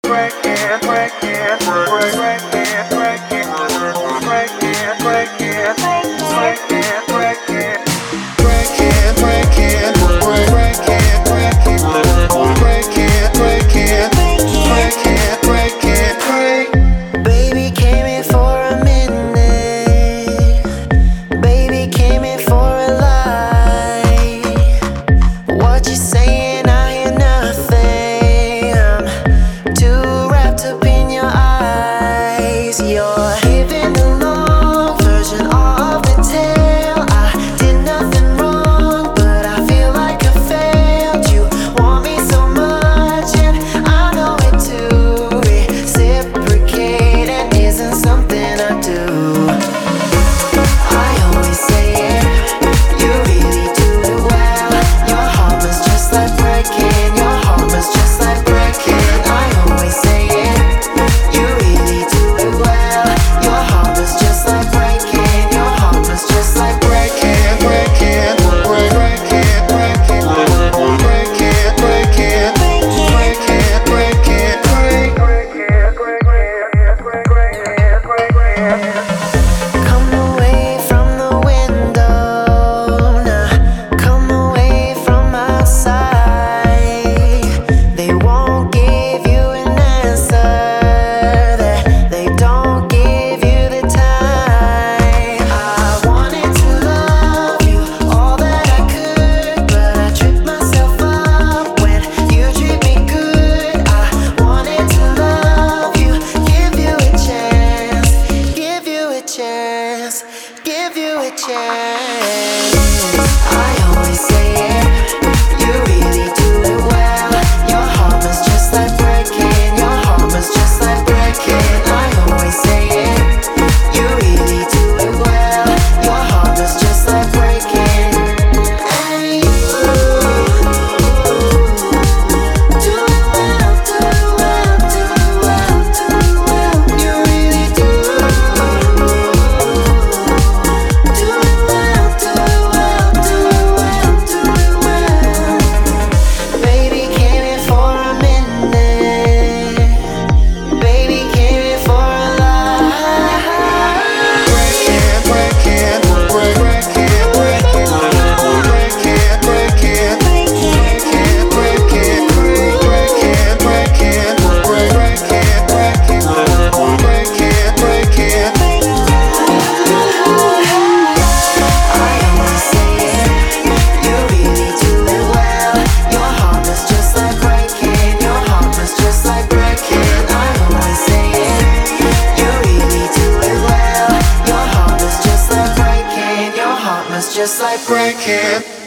Baby came in for a minute. Baby came in for a lie. What you saying? I hear nothing. I'm too wrapped up in your eyes. You're giving the long version of the tale. I did nothing wrong, but I feel like I failed. You want me so much, and I know it too. Reciprocating isn't something I do. I always say it, you really do it well. Your heart must just like breaking, your heart must just like breaking. I always say it, you really do it well. Your heart must just like breaking, your heart must just like breaking, breaking, breaking, breaking, breaking, breaking, Come away from the window, now come away from my side. They won't give you an answer, that they don't give you the time. I wanted to love you all that I could, but I tripped myself up when you treat me good. I wanted to love you, give you a chance, give you a chance, give you a chance. I always say it, you really do it well. Your heart must just like breaking, your heart must just like breaking. I always say it, you really do it well. Your heart must just like breaking. And you do it well, do it well, do it well, do it well. You really do. Do it well, do it well, do it well, do it well. Baby came in for a minute. Baby came in for a lie. Breaking, breaking, breaking, breaking, breaking, breaking, breaking, breaking, breaking, breaking, breaking, breaking. I always say it, you really do it well. Your heart must just like breaking, your heart must just like breaking. I always say it, you really do it well. Your heart must just like breaking, your heart must just like breaking.